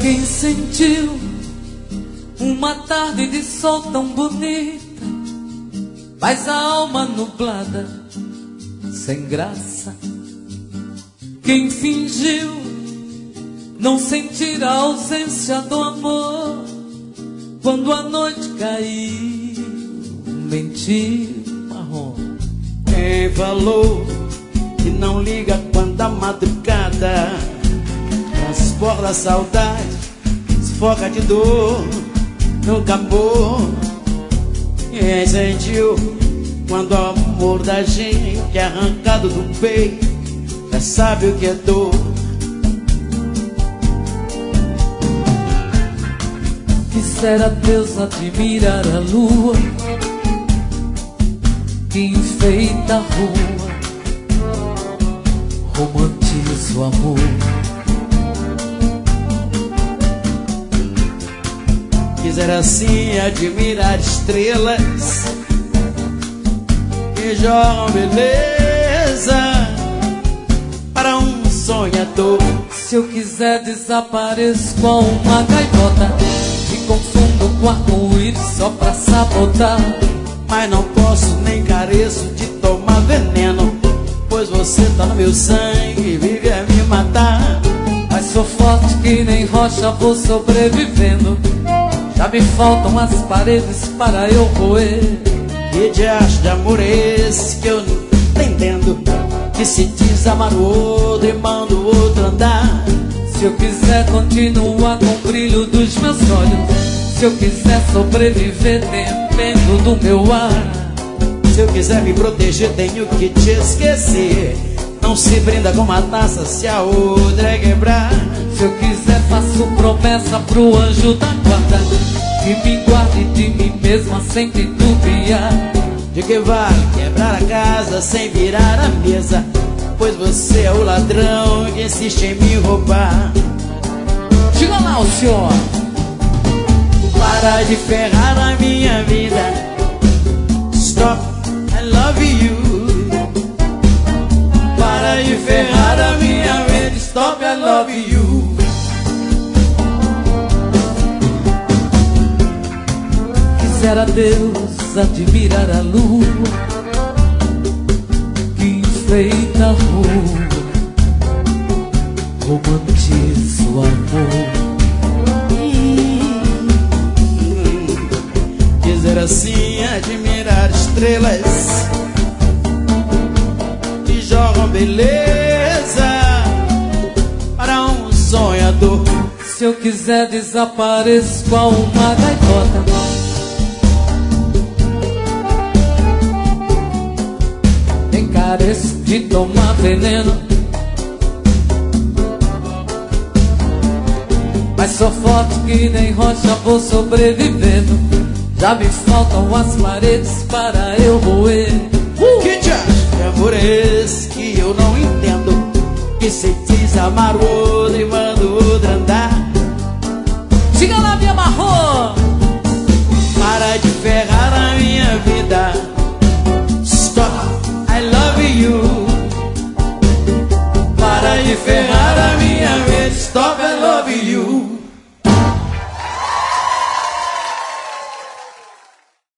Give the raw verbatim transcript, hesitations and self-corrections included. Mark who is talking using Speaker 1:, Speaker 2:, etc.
Speaker 1: quem sentiu uma tarde de sol tão bonita, mas a alma nublada, sem graça. Quem fingiu não sentir a ausência do amor, quando a noite caiu, mentiu, marrom.
Speaker 2: Quem falou que não liga quando a madrugada transporta a saudade, sufoca de dor, nunca amor. Quem sentiu quando o amor da gente é arrancado do peito, já sabe o que é dor.
Speaker 1: Quisera Deus admirar a lua que enfeita a rua, romantiza o amor.
Speaker 2: Quisera assim admirar estrelas que jogam beleza para um sonhador.
Speaker 1: Se eu quiser desapareço com uma gaivota e confundo com arco-íris só pra sabotar.
Speaker 2: Mas não posso nem careço de tomar veneno, pois você tá no meu sangue e vive a me matar.
Speaker 1: Mas sou forte que nem rocha, vou sobrevivendo. Já me faltam as paredes para eu roer.
Speaker 2: Que diacho de amor é esse que eu não tô entendendo, que se diz amar o outro e manda o outro andar?
Speaker 1: Se eu quiser continuar com o brilho dos meus olhos, se eu quiser sobreviver dependo do meu ar.
Speaker 2: Se eu quiser me proteger tenho que te esquecer. Não se brinda com uma taça se a outra é quebrar.
Speaker 1: Se eu quiser faço promessa pro anjo da guarda, que me guarde de mim mesma sem titubear.
Speaker 2: De que vale quebrar a casa sem virar a mesa, pois você é o ladrão que insiste em me roubar.
Speaker 1: Diga lá o senhor.
Speaker 2: Para de ferrar a minha vida. Stop, I love you. Para de ferrar a minha vida. Stop, I love you.
Speaker 1: Quisera Deus admirar a lua que enfeita a rua, romantiza o amor.
Speaker 2: Dizer assim, admirar estrelas que jogam beleza para um sonhador.
Speaker 1: Se eu quiser desapareço com uma gaivota, nem careço de tomar veneno, mas sou forte que nem rocha, vou sobrevivendo. Já me faltam as paredes para eu roer.
Speaker 2: uh! Que diacho de amor é esse que eu não entendo, que se diz amar o outro e manda o outro andar?
Speaker 1: Diga lá, me amarrou.
Speaker 2: Para de ferrar a minha vida. Stop, I love you. Para de ferrar a minha vida. Stop, I love you.